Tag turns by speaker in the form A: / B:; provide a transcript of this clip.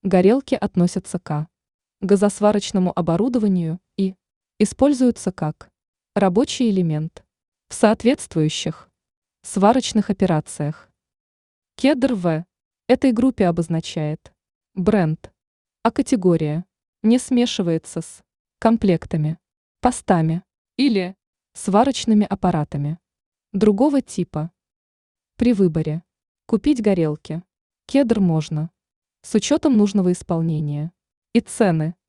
A: Горелки относятся к газосварочному оборудованию и используются как рабочий элемент в соответствующих сварочных операциях. Кедр в этой группе обозначает бренд, а категория не смешивается с комплектами, постами или сварочными аппаратами другого типа. При выборе купить горелки кедр можно с учетом нужного исполнения и цены.